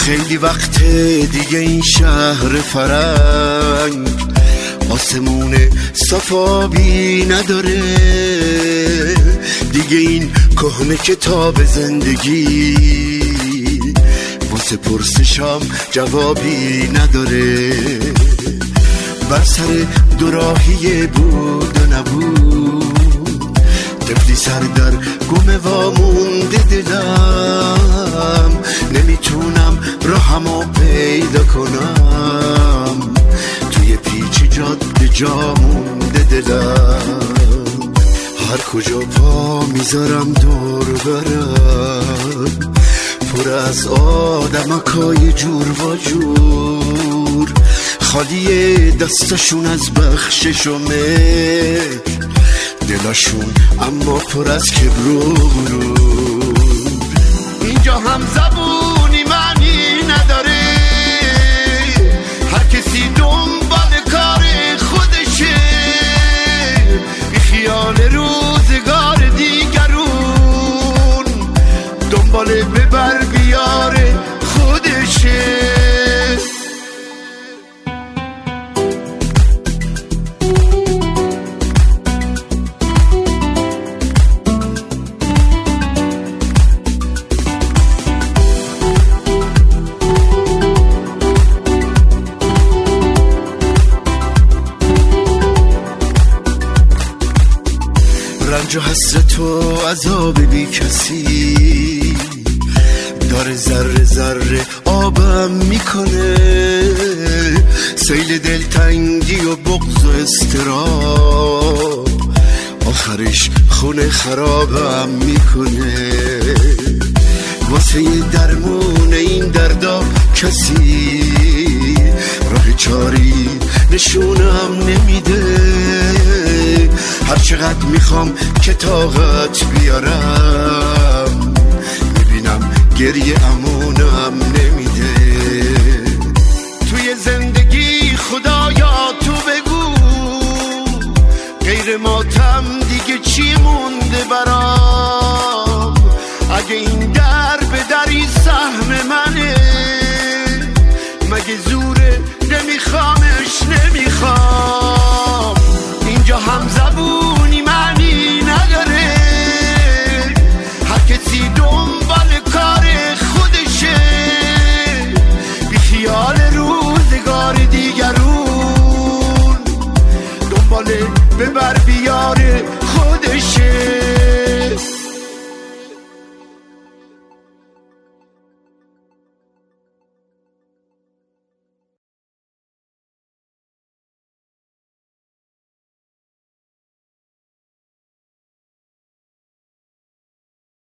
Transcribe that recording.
خیلی وقت دیگه این شهر فرنگ آسمون صفابی نداره، دیگه این کهنه کتاب زندگی واسه پرسشام جوابی نداره. بر سر دوراهی بود و نبود، طفلی سر در گم وامونده دلم، نمیتونم راهمو پیدا کنم، توی پیچ جاده جا مونده دلم، هر کجا پا میذارم دور برم پر از آدمکای جور و جور، خالی دستشون از بخشش و مهر، دلشون اما پر از کبر و غرور. اینجا هم زبونی معنی نداره، هر کسی دنبال کار خودشه، بی خیال روزگار دیگرون، دنبال ببر بیار خودشه. رنج و حسرت و عذاب بی کسی داره ذره ذره آبم میکنه، سیل دلتنگی و بغض و استراب آخرش خونه خرابم میکنه. واسه درمون این دردا کسی راه چاری نشونم نمیده، هر چقدر میخوام که طاقت بیارم میبینم گریه امونم نمیده. توی زندگی خدایا تو بگو غیر ماتم دیگه چی مونده برام، اگه این در به دری سهم منه مگه زوره نمیخوامش نمیخوام. اینجا هم زبونی معنی نداره، هر کسی دنبال کار خودشه، بی خیال روزگار دیگرون، دنبال ببر بیا